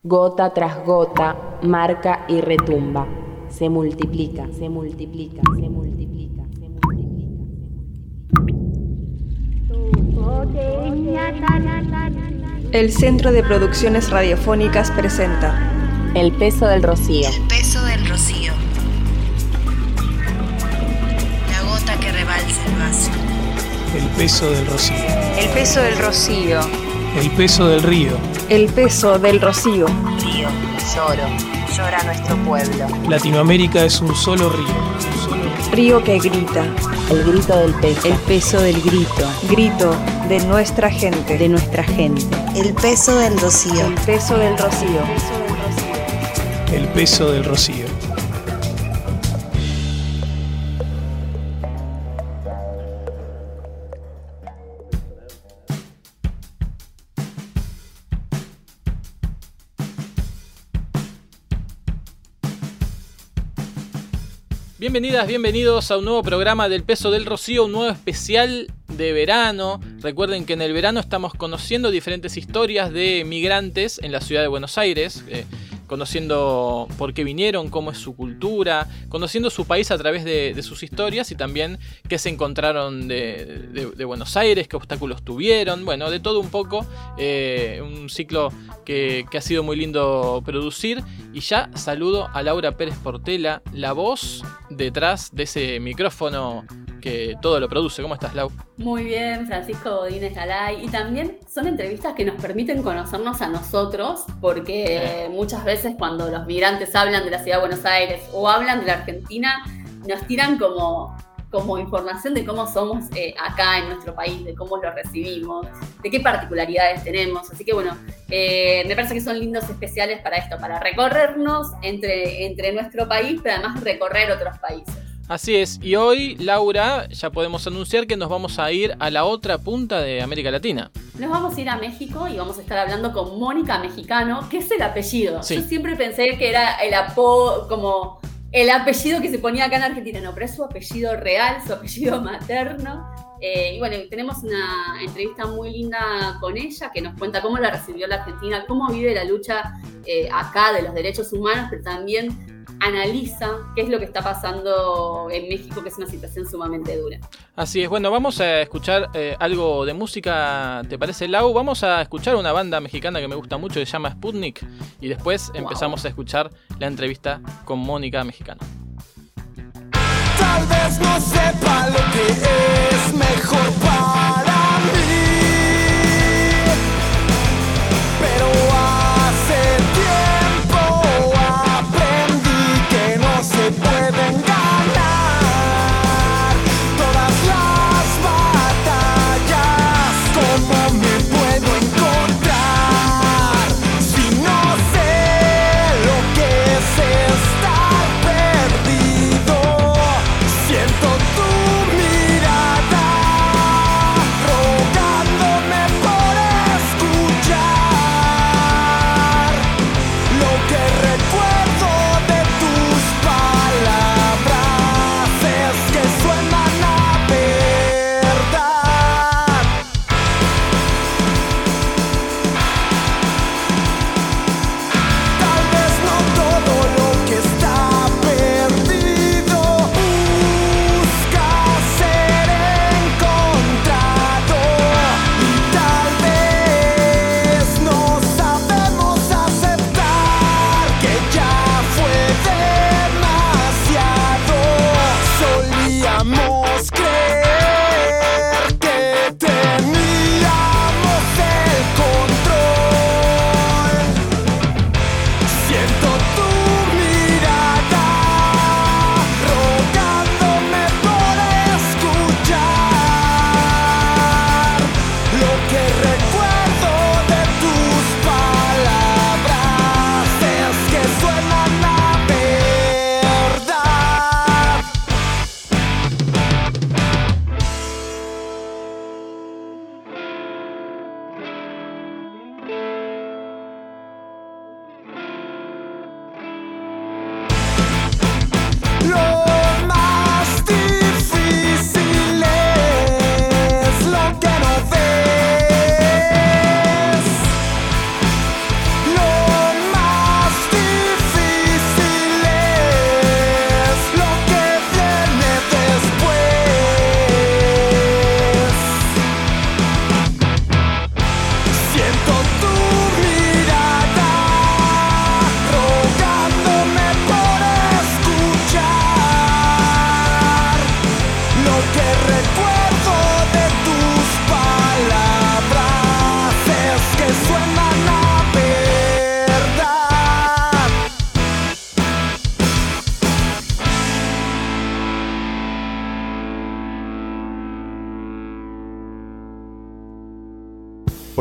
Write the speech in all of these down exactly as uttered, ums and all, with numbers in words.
Gota tras gota, marca y retumba. Se multiplica, se multiplica, se multiplica, se multiplica. El Centro de Producciones Radiofónicas presenta El peso del rocío. El peso del rocío. La gota que rebalsa el vaso. El peso del rocío. El peso del rocío. El peso del río. El peso del rocío. Río, lloro, llora nuestro pueblo. Latinoamérica es un solo río. Un solo río. Río que grita. El grito del peso. El peso del grito. Grito de nuestra gente. De nuestra gente. El peso del rocío. El peso del rocío. El peso del rocío. Bienvenidas, bienvenidos a un nuevo programa del Peso del Rocío, un nuevo especial de verano. Recuerden que en el verano estamos conociendo diferentes historias de migrantes en la ciudad de Buenos Aires, eh, conociendo por qué vinieron, cómo es su cultura, conociendo su país a través de, de sus historias y también qué se encontraron de, de, de Buenos Aires, qué obstáculos tuvieron, bueno, de todo un poco, eh, un ciclo que, que ha sido muy lindo producir. Y ya saludo a Laura Pérez Portela, la voz detrás de ese micrófono que todo lo produce. ¿Cómo estás, Lau? Muy bien, Francisco Godínez Galay. Y también son entrevistas que nos permiten conocernos a nosotros, porque eh. muchas veces cuando los migrantes hablan de la ciudad de Buenos Aires o hablan de la Argentina, nos tiran como, como información de cómo somos eh, acá en nuestro país, de cómo lo recibimos, de qué particularidades tenemos. Así que bueno, eh, me parece que son lindos especiales para esto, para recorrernos entre, entre nuestro país, pero además recorrer otros países. Así es, y hoy, Laura, ya podemos anunciar que nos vamos a ir a la otra punta de América Latina. Nos vamos a ir a México y vamos a estar hablando con Mónica Mexicano, que es el apellido. Sí. Yo siempre pensé que era el apodo, como el apellido que se ponía acá en Argentina, no, pero es su apellido real, su apellido materno. Eh, y bueno, tenemos una entrevista muy linda con ella, que nos cuenta cómo la recibió la Argentina, cómo vive la lucha eh, acá de los derechos humanos, pero también analiza qué es lo que está pasando en México, que es una situación sumamente dura. Así es, bueno, vamos a escuchar eh, algo de música, ¿te parece, Lau? Vamos a escuchar una banda mexicana que me gusta mucho, que se llama Sputnik, y después wow. empezamos a escuchar la entrevista con Mónica Mexicano. Tal vez no sepa lo que es mejor para mí, pero hace tiempo aprendí que no se pueden ganar todas las batallas. ¿Cómo me puedo encontrar si no sé lo que es estar perdido? Siento tu mirada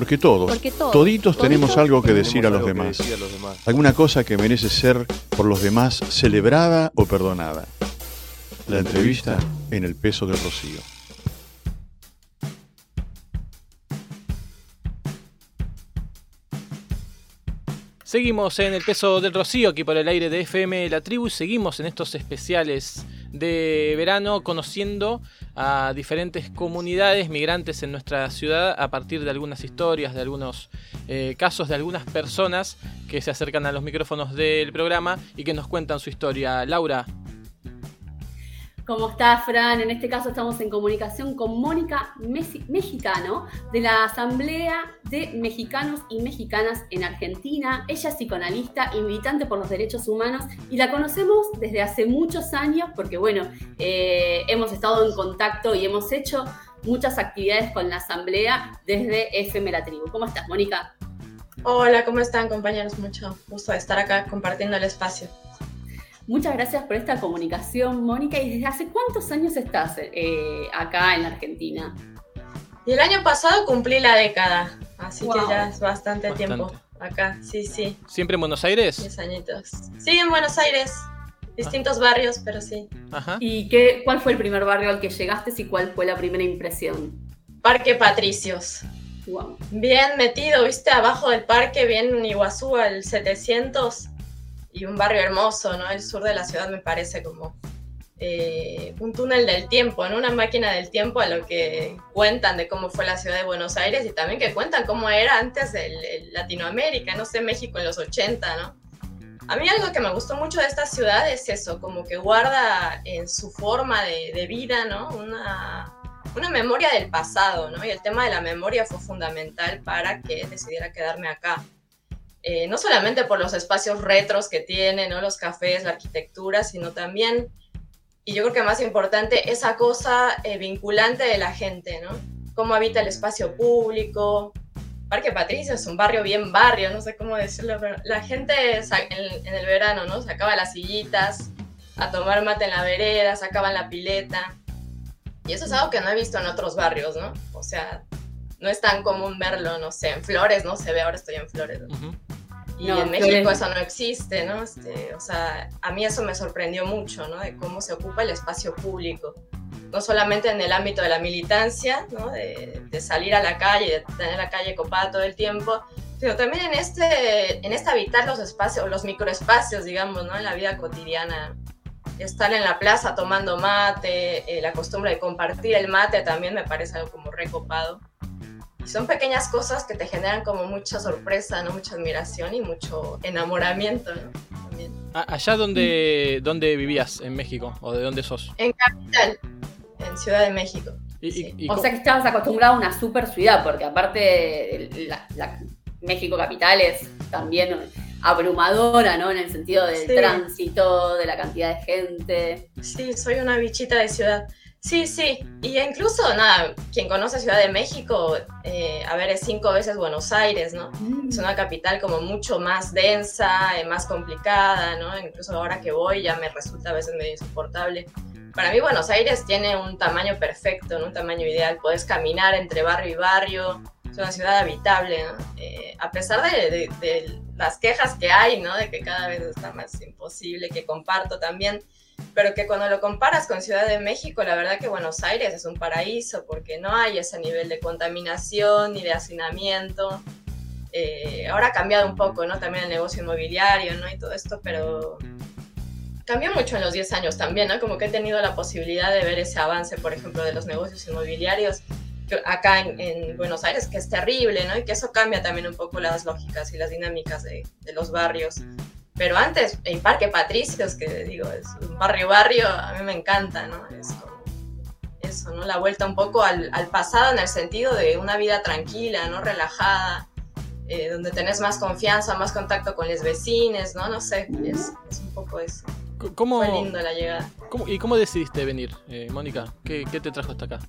Porque todos, Porque todos, toditos toditos tenemos algo que tenemos decir a los algo que demás. decir a los demás. Alguna cosa que merece ser por los demás celebrada o perdonada. La entrevista en El peso del rocío. Seguimos en El peso del rocío, aquí por el aire de F M La Tribu, y seguimos en estos especiales de verano conociendo a diferentes comunidades migrantes en nuestra ciudad a partir de algunas historias, de algunos eh, casos, de algunas personas que se acercan a los micrófonos del programa y que nos cuentan su historia. Laura. ¿Cómo estás, Fran? En este caso estamos en comunicación con Mónica Mesi- Mexicano, de la Asamblea de Mexicanos y Mexicanas en Argentina. Ella es psicoanalista y militante por los derechos humanos y la conocemos desde hace muchos años porque, bueno, eh, hemos estado en contacto y hemos hecho muchas actividades con la Asamblea desde F M La Tribu. ¿Cómo estás, Mónica? Hola, ¿cómo están, compañeros? Mucho gusto de estar acá compartiendo el espacio. Muchas gracias por esta comunicación, Mónica. ¿Y desde hace cuántos años estás eh, acá en Argentina? Y el año pasado cumplí la década, así Wow. que ya es bastante, Bastante. tiempo acá. Sí, sí, ¿Siempre en Buenos Aires? diez añitos. Sí, en Buenos Aires, distintos barrios, pero sí. Ajá. ¿Y qué, cuál fue el primer barrio al que llegaste y cuál fue la primera impresión? Parque Patricios. Wow. Bien metido, viste, abajo del parque, bien en Iguazú al setecientos. Y un barrio hermoso, ¿no? El sur de la ciudad me parece como eh, un túnel del tiempo, ¿no? Una máquina del tiempo a lo que cuentan de cómo fue la ciudad de Buenos Aires y también que cuentan cómo era antes el, el Latinoamérica, no sé, México en los ochenta, ¿no? A mí algo que me gustó mucho de esta ciudad es eso, como que guarda en su forma de, de vida, ¿no? Una, una memoria del pasado, ¿no? Y el tema de la memoria fue fundamental para que decidiera quedarme acá. Eh, no solamente por los espacios retros que tiene, ¿no? Los cafés, la arquitectura, sino también, y yo creo que más importante, esa cosa eh, vinculante de la gente, ¿no? Cómo habita el espacio público. Parque Patricios es un barrio bien barrio, no sé cómo decirlo, pero la gente en, en el verano, ¿no? Sacaba las sillitas a tomar mate en la vereda, sacaban la pileta, y eso es algo que no he visto en otros barrios, ¿no? O sea, no es tan común verlo, no sé, en Flores, no se ve, ahora estoy en Flores, ¿no? Uh-huh. Y no, en México Flores. Eso no existe, ¿no? Este, o sea, a mí eso me sorprendió mucho, ¿no? De cómo se ocupa el espacio público. No solamente en el ámbito de la militancia, ¿no? De, de salir a la calle, de tener la calle copada todo el tiempo, sino también en este, en este habitar los espacios, los microespacios, digamos, ¿no? En la vida cotidiana. Estar en la plaza tomando mate, eh, la costumbre de compartir el mate también me parece algo como recopado. Y son pequeñas cosas que te generan como mucha sorpresa, ¿no? Mucha admiración y mucho enamoramiento, ¿no? También. ¿Allá dónde, dónde vivías en México? ¿O de dónde sos? En Capital, en Ciudad de México. ¿Y, sí. y, y o sea que estabas acostumbrado a una super ciudad, porque aparte la, la México Capital es también abrumadora, ¿no? En el sentido del sí. tránsito, de la cantidad de gente. Sí, soy una bichita de ciudad. Sí, sí, y incluso, nada, quien conoce Ciudad de México, eh, a ver, es cinco veces Buenos Aires, ¿no? Mm. Es una capital como mucho más densa, eh, más complicada, ¿no? Incluso ahora que voy ya me resulta a veces medio insoportable. Para mí Buenos Aires tiene un tamaño perfecto, ¿no? Un tamaño ideal, podés caminar entre barrio y barrio, es una ciudad habitable, ¿no? Eh, a pesar de, de, de las quejas que hay, ¿no? De que cada vez está más imposible, que comparto también, pero que cuando lo comparas con Ciudad de México, la verdad que Buenos Aires es un paraíso porque no hay ese nivel de contaminación ni de hacinamiento. Eh, ahora ha cambiado un poco, ¿no? También el negocio inmobiliario, ¿no? Y todo esto, pero cambió mucho en los diez años también, ¿no? Como que he tenido la posibilidad de ver ese avance, por ejemplo, de los negocios inmobiliarios acá en, en Buenos Aires, que es terrible, ¿no? Y que eso cambia también un poco las lógicas y las dinámicas de, de los barrios. Pero antes, en Parque Patricios, que digo, es un barrio-barrio, a mí me encanta, ¿no? Es como eso, ¿no? La vuelta un poco al, al pasado en el sentido de una vida tranquila, ¿no? Relajada, eh, donde tenés más confianza, más contacto con los vecinos, ¿no? No sé, es, es un poco eso. ¿Cómo, Fue lindo la llegada. ¿cómo, ¿Y cómo decidiste venir, eh, Mónica? ¿Qué, ¿Qué te trajo hasta acá?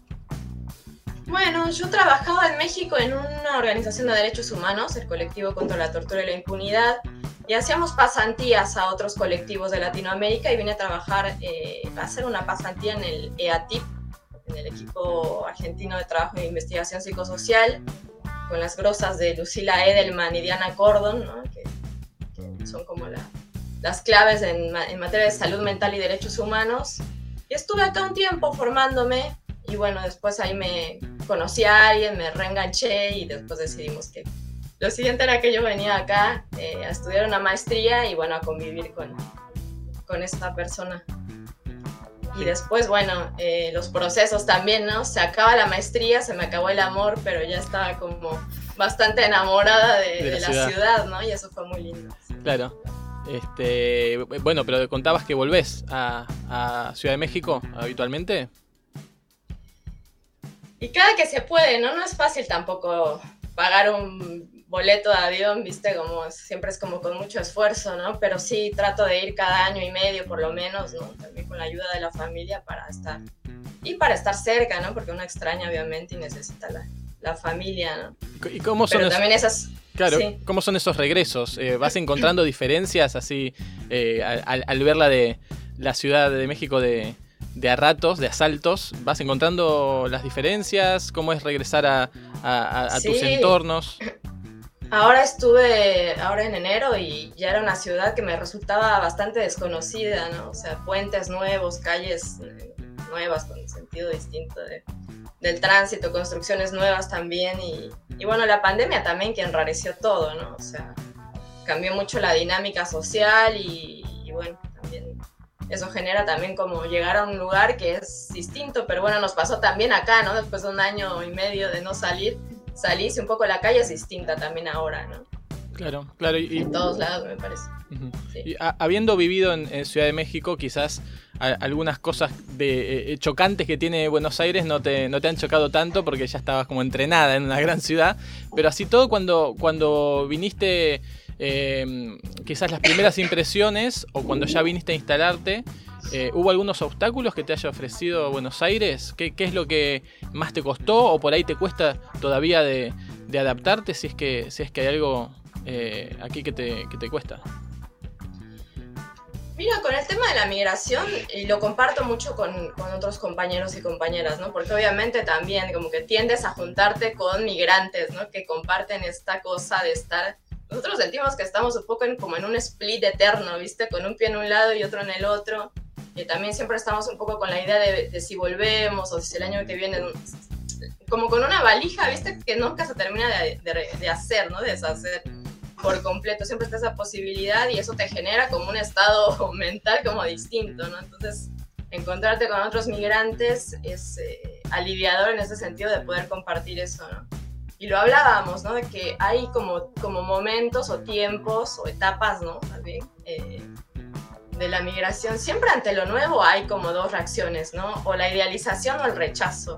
Bueno, yo trabajaba en México en una organización de derechos humanos, el Colectivo contra la Tortura y la Impunidad, y hacíamos pasantías a otros colectivos de Latinoamérica y vine a trabajar, eh, a hacer una pasantía en el E A T I P, en el equipo argentino de trabajo e investigación psicosocial, con las grosas de Lucila Edelman y Diana Cordon, ¿no? que, que son como la, las claves en, en materia de salud mental y derechos humanos. Y estuve acá un tiempo formándome y bueno, después ahí me conocí a alguien, me reenganché y después decidimos que lo siguiente era que yo venía acá eh, a estudiar una maestría y bueno, a convivir con, con esta persona. Y después, bueno, eh, los procesos también, ¿no? Se acaba la maestría, se me acabó el amor, pero ya estaba como bastante enamorada de, de, la, de la ciudad. ciudad, ¿no? Y eso fue muy lindo. Claro. Este, bueno, pero contabas que volvés a, a Ciudad de México habitualmente. Y cada que se puede, ¿no? No es fácil tampoco pagar un boleto de avión, viste, como siempre es como con mucho esfuerzo, ¿no? Pero sí trato de ir cada año y medio por lo menos, ¿no? También con la ayuda de la familia para estar, y para estar cerca, ¿no? Porque uno extraña obviamente y necesita la, la familia, ¿no? ¿Y cómo son Pero esos, también esas... Claro, sí. ¿Cómo son esos regresos? Eh, ¿Vas encontrando diferencias así eh, al, al ver la de la Ciudad de México de, de a ratos, de asaltos? ¿Vas encontrando las diferencias? ¿Cómo es regresar a, a, a sí. tus entornos? Ahora estuve, ahora en enero, y ya era una ciudad que me resultaba bastante desconocida, ¿no? O sea, puentes nuevos, calles nuevas con un sentido distinto de, del tránsito, construcciones nuevas también, y, y bueno, la pandemia también que enrareció todo, ¿no? O sea, cambió mucho la dinámica social y, y bueno, también eso genera también como llegar a un lugar que es distinto, pero bueno, nos pasó también acá, ¿no? Después de un año y medio de no salir, salís un poco, la calle es distinta también ahora, ¿no? Claro, claro. Y, en todos lados, me parece. Uh-huh. Sí. Y a, habiendo vivido en, en Ciudad de México, quizás a, algunas cosas de, eh, chocantes que tiene Buenos Aires no te, no te han chocado tanto porque ya estabas como entrenada en una gran ciudad, pero así todo cuando, cuando viniste, eh, quizás las primeras impresiones o cuando ya viniste a instalarte, Eh, ¿hubo algunos obstáculos que te haya ofrecido Buenos Aires? ¿Qué, qué es lo que más te costó o por ahí te cuesta todavía de, de adaptarte si es que, si es que hay algo eh, aquí que te, que te cuesta? Mira, con el tema de la migración, y lo comparto mucho con, con otros compañeros y compañeras, ¿no? Porque obviamente también como que tiendes a juntarte con migrantes, ¿no? Que comparten esta cosa de estar... Nosotros sentimos que estamos un poco en, como en un split eterno, ¿viste? Con un pie en un lado y otro en el otro. Y también siempre estamos un poco con la idea de, de si volvemos o si el año que viene, como con una valija, ¿viste? Que nunca se termina de, de, de hacer, ¿no? De deshacer por completo. Siempre está esa posibilidad y eso te genera como un estado mental como distinto, ¿no? Entonces, encontrarte con otros migrantes es eh, aliviador en ese sentido de poder compartir eso, ¿no? Y lo hablábamos, ¿no? De que hay como, como momentos o tiempos o etapas, ¿no? También, eh, de la migración. Siempre ante lo nuevo hay como dos reacciones, ¿no? O la idealización o el rechazo.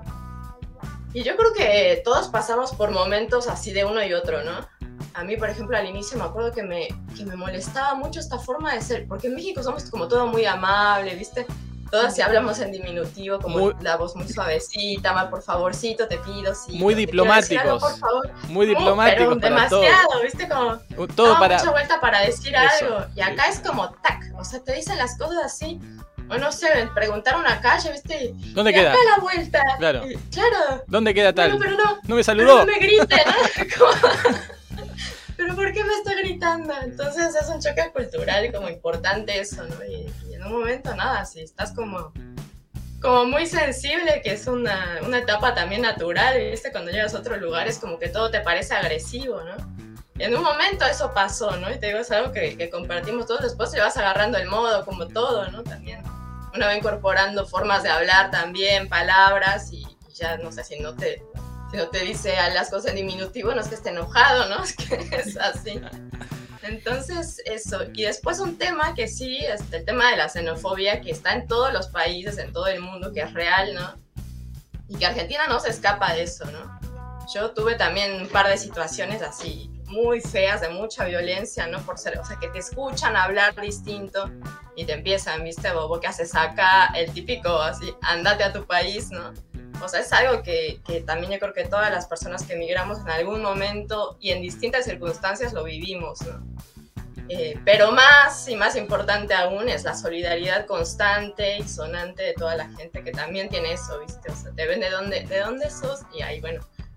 Y yo creo que todos pasamos por momentos así de uno y otro, ¿no? A mí, por ejemplo, al inicio me acuerdo que me, que me molestaba mucho esta forma de ser, porque en México somos como todo muy amable, ¿viste? Todas si hablamos en diminutivo, como muy, la voz muy suavecita, mal, por favorcito, te pido, sí. Muy diplomáticos. Algo, por favor. Muy diplomáticos. Pero demasiado, todo. ¿Viste? Como todo para... mucha vuelta para decir eso, algo. Y acá es como tac, o sea, te dicen las cosas así. O no sé, preguntar una calle, ¿viste? ¿Dónde y queda? Acá la vuelta. Claro. Y, claro. ¿Dónde queda tal? Bueno, pero no. No me saludó. Pero no me grite, ¿no? Como... ¿Pero por qué me está gritando? Entonces es un choque cultural como importante eso, ¿no? Y, y en un momento nada, si estás como, como muy sensible, que es una, una etapa también natural, ¿viste? Cuando llegas a otros lugares como que todo te parece agresivo, ¿no? Y en un momento eso pasó, ¿no? Y te digo, es algo que, que compartimos todos, después te vas agarrando el modo, como todo, ¿no? También uno va incorporando formas de hablar también, palabras, y, y ya no sé si no te... Si no te dice a las cosas en diminutivo, no es que esté enojado, ¿no? Es que es así. Entonces, eso. Y después un tema que sí, este, el tema de la xenofobia, que está en todos los países, en todo el mundo, que es real, ¿no? Y que Argentina no se escapa de eso, ¿no? Yo tuve también un par de situaciones así muy feas, de mucha violencia, ¿no? Por ser, o sea, que te escuchan hablar distinto y te empiezan, ¿viste? ¿Vos qué haces acá? El típico, así, andate a tu país, ¿no? O sea, es algo que, que también yo creo que todas las personas que emigramos en algún momento y en distintas circunstancias lo vivimos, ¿no? Eh, pero más y más importante aún es la solidaridad constante y sonante de toda la gente que también tiene eso, ¿viste? O sea, te ven de dónde, de dónde sos y ahí, bueno,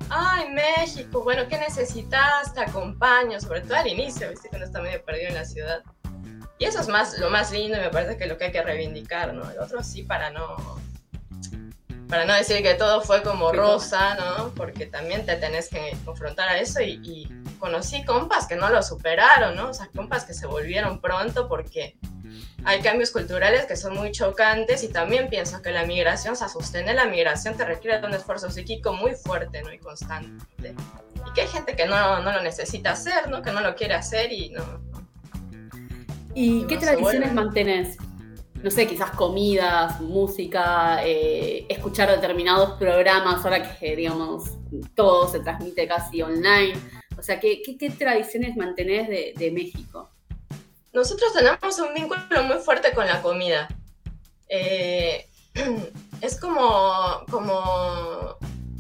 ay, México, bueno, ¿qué necesitas? Te acompaño, sobre todo al inicio, ¿viste? Cuando está medio perdido en la ciudad. Y eso es más, lo más lindo y me parece que lo que hay que reivindicar, ¿no? El otro sí, para no, para no decir que todo fue como rosa, ¿no? Porque también te tenés que confrontar a eso y, y conocí compas que no lo superaron, ¿no? O sea, compas que se volvieron pronto porque hay cambios culturales que son muy chocantes y también pienso que la migración, o sea, sostener la migración te requiere de un esfuerzo psíquico muy fuerte, ¿no? Y constante. Y que hay gente que no, no lo necesita hacer, ¿no? Que no lo quiere hacer y no... ¿Y no qué se tradiciones vuelve. mantenés? No sé, quizás comidas, música, eh, escuchar determinados programas, ahora que, digamos, todo se transmite casi online. O sea, ¿qué, qué, qué tradiciones mantenés de, de México? Nosotros tenemos un vínculo muy fuerte con la comida. Eh, es como, como...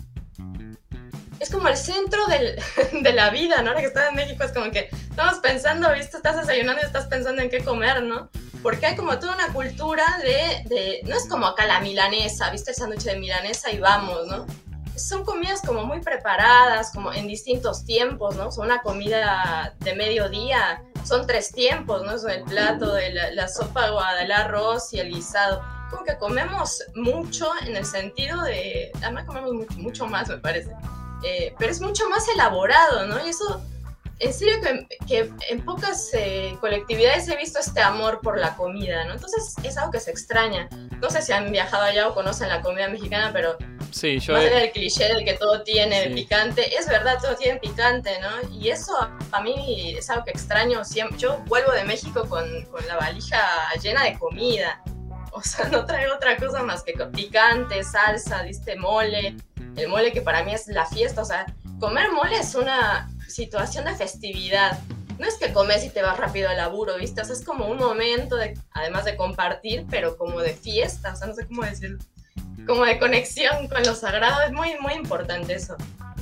Es como el centro del, de la vida, ¿no? Ahora que estás en México es como que estamos pensando, ¿viste? Estás desayunando y estás pensando en qué comer, ¿no? Porque hay como toda una cultura de... de no es como acá la milanesa, ¿viste? El sándwich de milanesa y vamos, ¿no? Son comidas como muy preparadas, como en distintos tiempos, ¿no? Son una comida de mediodía, son tres tiempos, ¿no? Son el plato de la, la sopa aguada, el arroz y el guisado. Como que comemos mucho en el sentido de... Además comemos mucho, mucho más, me parece. Eh, pero es mucho más elaborado, ¿no? Y eso, en serio que, que en pocas eh, colectividades he visto este amor por la comida, ¿no? Entonces es algo que se extraña. No sé si han viajado allá o conocen la comida mexicana, pero sí, yo más he... allá del cliché del que todo tiene sí. picante, es verdad, todo tiene picante, ¿no? Y eso a mí es algo que extraño siempre. Yo vuelvo de México con, con la valija llena de comida. O sea, no traigo otra cosa más que picante, salsa, ¿viste? Mole. El mole que para mí es la fiesta, o sea, comer mole es una situación de festividad. No es que comes y te vas rápido al laburo, ¿viste? O sea, es como un momento, de, además de compartir, pero como de fiesta, o sea, no sé cómo decirlo, como de conexión con lo sagrado, es muy, muy importante eso.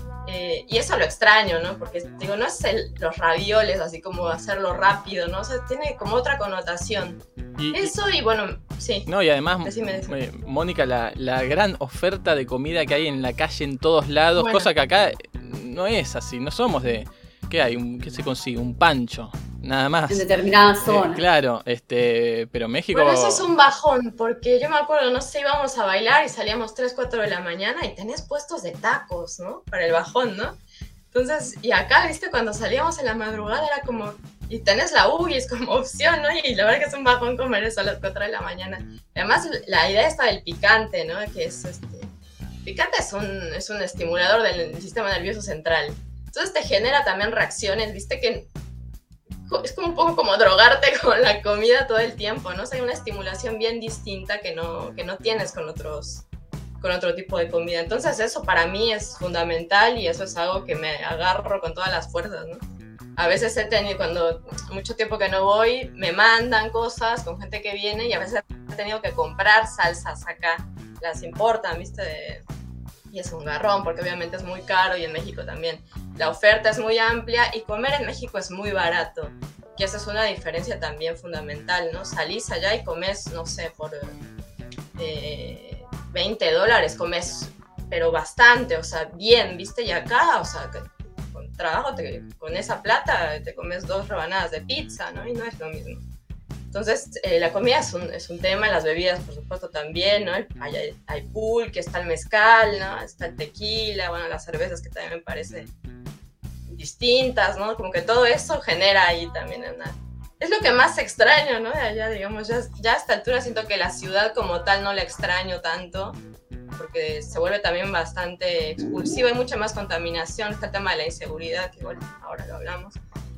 Eh, y eso lo extraño, ¿no? Porque, digo, no es el, los ravioles, así como hacerlo rápido, ¿no? O sea, tiene como otra connotación. Y, eso y bueno, sí. No, y además, decime, decime. Mónica, la, la gran oferta de comida que hay en la calle en todos lados, bueno. Cosa que acá no es así, no somos de... ¿Qué hay? Un, ¿Qué se consigue? Un pancho, nada más. En determinada zona. Eh, claro, este, pero México... Bueno, eso es un bajón, porque yo me acuerdo, no sé, íbamos a bailar y salíamos tres, cuatro de la mañana y tenés puestos de tacos, ¿no? Para el bajón, ¿no? Entonces, y acá, ¿viste? Cuando salíamos en la madrugada era como... Y tenés la U G I, es como opción, ¿no? Y la verdad que es un bajón comer eso a las cuatro de la mañana. Además, la idea está del picante, ¿no? Que es este... Picante es un, es un estimulador del sistema nervioso central. Entonces te genera también reacciones, ¿viste? Que es como un poco como drogarte con la comida todo el tiempo, ¿no? O sea, hay una estimulación bien distinta que no, que no tienes con otros... con otro tipo de comida. Entonces eso para mí es fundamental y eso es algo que me agarro con todas las fuerzas, ¿no? A veces he tenido, cuando mucho tiempo que no voy, me mandan cosas con gente que viene y a veces he tenido que comprar salsas acá, las importan, ¿viste? Y es un garrón porque obviamente es muy caro y en México también. La oferta es muy amplia y comer en México es muy barato, que esa es una diferencia también fundamental, ¿no? Salís allá y comes, no sé, por eh, veinte dólares, comes, pero bastante, o sea, bien, ¿viste? Y acá, o sea, con trabajo, te, con esa plata te comes dos rebanadas de pizza, ¿no? Y no es lo mismo. Entonces, eh, la comida es un, es un tema, las bebidas, por supuesto, también, ¿no? Hay, hay pulque, está el mezcal, ¿no? Está el tequila, bueno, las cervezas que también me parecen distintas, ¿no? Como que todo eso genera ahí también una... Es lo que más extraño, ¿no? De allá, digamos, ya, ya a esta altura siento que la ciudad como tal no la extraño tanto, porque se vuelve también bastante expulsiva, hay mucha más contaminación, está el tema de la inseguridad, que igual ahora lo hablamos,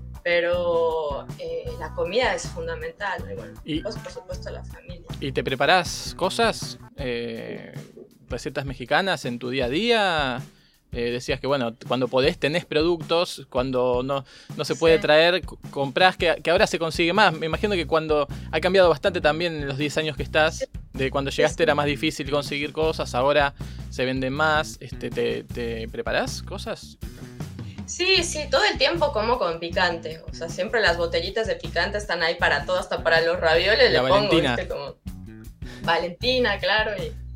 pero eh, la comida es fundamental, ¿no? Y bueno, y, pues, por supuesto la familia. ¿Y te preparás cosas, eh, recetas mexicanas en tu día a día? Eh, decías que bueno, cuando podés tenés productos, cuando no, no se puede sí. traer, comprás, que, que ahora se consigue más. Me imagino que cuando ha cambiado bastante también en los diez años que estás, sí. de cuando llegaste sí. era más difícil conseguir cosas, ahora se venden más. Este, ¿te, te preparás cosas? Sí, sí, todo el tiempo como con picante. O sea, siempre las botellitas de picante están ahí para todo, hasta para los ravioles. La le Valentina. pongo, ¿viste? Como Valentina, claro, y...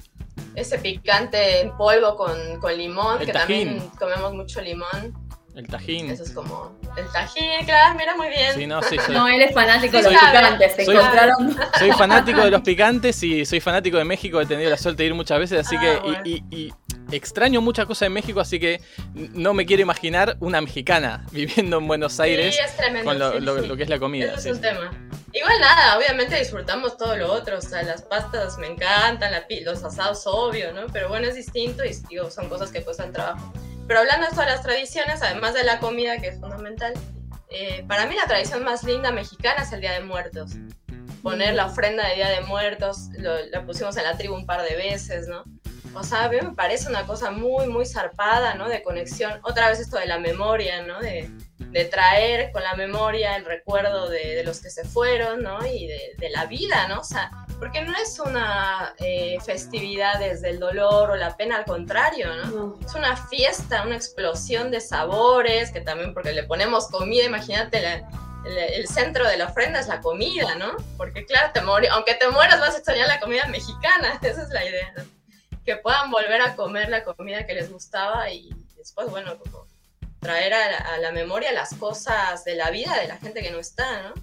ese picante en polvo con, con limón, El que tajín. también comemos mucho limón. El tajín. Eso es como el tajín, claro, mira muy bien. Sí, no, sí, soy, No, él es fanático Sí, de los sabe. picantes. Se Soy- encontraron. soy fanático de los picantes y soy fanático de México. He tenido la suerte de ir muchas veces, así Ah, que. bueno. Y, y- y extraño muchas cosas de México, así que no me quiero imaginar una mexicana viviendo en Buenos Aires Sí, es tremendo. con lo, sí, lo- sí. lo que es la comida. Eso es sí, un sí. tema. Igual nada, obviamente disfrutamos todo lo otro, o sea, las pastas me encantan, la pi- los asados obvio, ¿no? Pero bueno, es distinto y digo, son cosas que cuestan trabajo. Pero hablando de esto de las tradiciones, además de la comida, que es fundamental, eh, para mí la tradición más linda mexicana es el Día de Muertos. Poner la ofrenda de Día de Muertos, lo, la pusimos en la tribu un par de veces, ¿no? O sea, a mí me parece una cosa muy, muy zarpada, ¿no? De conexión. Otra vez esto de la memoria, ¿no? De, de traer con la memoria el recuerdo de, de los que se fueron, ¿no? Y de, de la vida, ¿no? O sea, porque no es una eh, festividad desde el dolor o la pena, al contrario, ¿no? No. Es una fiesta, una explosión de sabores, que también porque le ponemos comida, imagínate, la, el, el centro de la ofrenda es la comida, ¿no? Porque claro, te mori- aunque te mueras vas a extrañar la comida mexicana, esa es la idea, ¿no? Que puedan volver a comer la comida que les gustaba y después, bueno, como traer a la, a la memoria las cosas de la vida de la gente que no está, ¿no?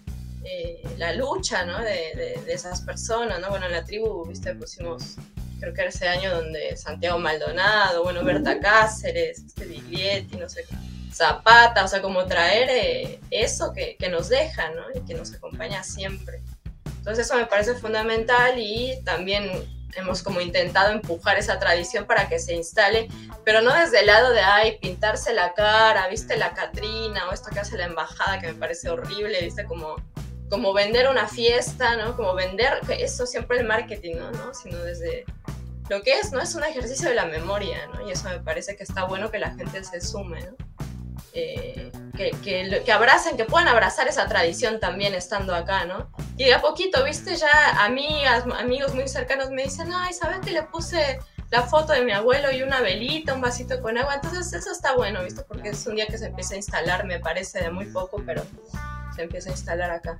Eh, la lucha, ¿no? De, de, de esas personas, ¿no? Bueno, en la tribu, viste, pusimos, creo que era ese año donde Santiago Maldonado, bueno, Berta Cáceres, este Biglietti, no sé, Zapata, o sea, como traer eh, eso que, que nos deja, ¿no? Y que nos acompaña siempre. Entonces eso me parece fundamental y también hemos como intentado empujar esa tradición para que se instale, pero no desde el lado de, ay, pintarse la cara, viste, la Catrina, o esto que hace la embajada, que me parece horrible, viste, como, como vender una fiesta, ¿no? Como vender, que eso siempre el marketing, ¿no? ¿no? Sino desde lo que es, ¿no? Es un ejercicio de la memoria, ¿no? Y eso me parece que está bueno que la gente se sume, ¿no? Eh, que, que, que abracen, que puedan abrazar esa tradición también estando acá, ¿no? Y de a poquito, viste, ya amigas, amigos muy cercanos me dicen, ay, ¿sabes que le puse la foto de mi abuelo y una velita, un vasito con agua? Entonces eso está bueno, viste, porque es un día que se empieza a instalar, me parece de muy poco, pero se empieza a instalar acá.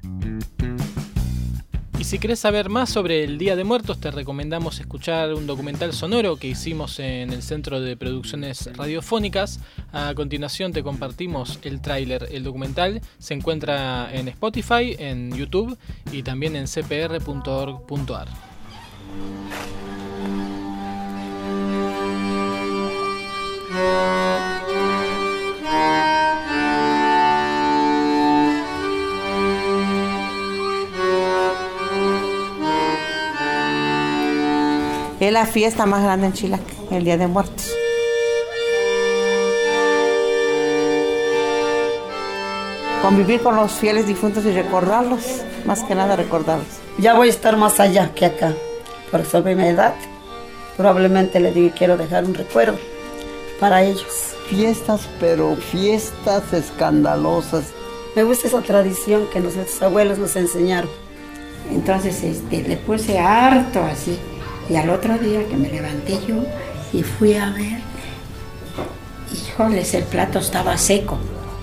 Y si querés saber más sobre el Día de Muertos, te recomendamos escuchar un documental sonoro que hicimos en el Centro de Producciones Radiofónicas. A continuación te compartimos el tráiler. El documental se encuentra en Spotify, en YouTube y también en c p r punto org punto a r. Es la fiesta más grande en Chilac, el Día de Muertos. Convivir con los fieles difuntos y recordarlos, más que nada recordarlos. Ya voy a estar más allá que acá, por sobre mi edad. Probablemente le digo, quiero dejar un recuerdo para ellos. Fiestas, pero fiestas escandalosas. Me gusta esa tradición que nuestros abuelos nos enseñaron. Entonces este, le puse harto así. Y al otro día que me levanté yo y fui a ver, híjoles, el plato estaba seco.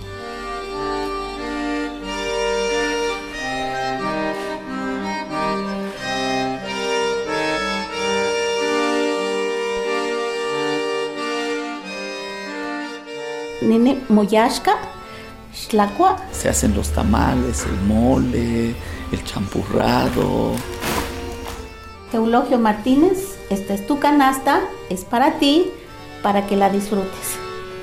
Nene moyashka, shlakua. Se hacen los tamales, el mole, el champurrado. Eulogio Martínez, esta es tu canasta, es para ti, para que la disfrutes.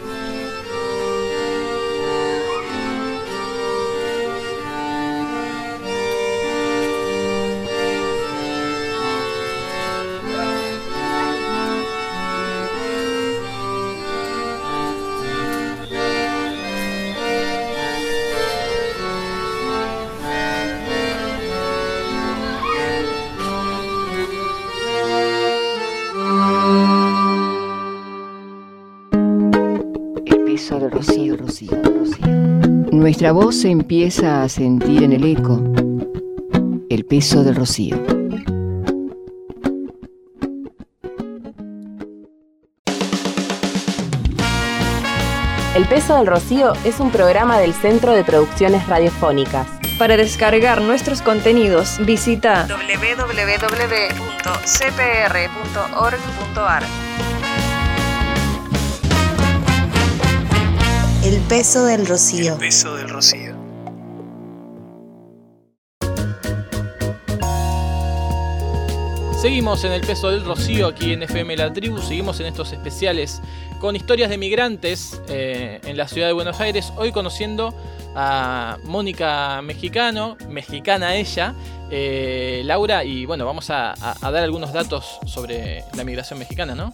Del rocío, rocío, rocío. Nuestra voz se empieza a sentir en el eco. El peso del rocío. El peso del rocío es un programa del Centro de Producciones Radiofónicas. Para descargar nuestros contenidos, visita doble u doble u doble u punto c p r punto org punto a r. El peso del rocío. El peso del rocío. Seguimos en el peso del rocío aquí en F M La Tribu, seguimos en estos especiales con historias de migrantes eh, en la ciudad de Buenos Aires, hoy conociendo a Mónica Mexicano, mexicana ella, eh, Laura, y bueno, vamos a, a, a dar algunos datos sobre la migración mexicana, ¿no?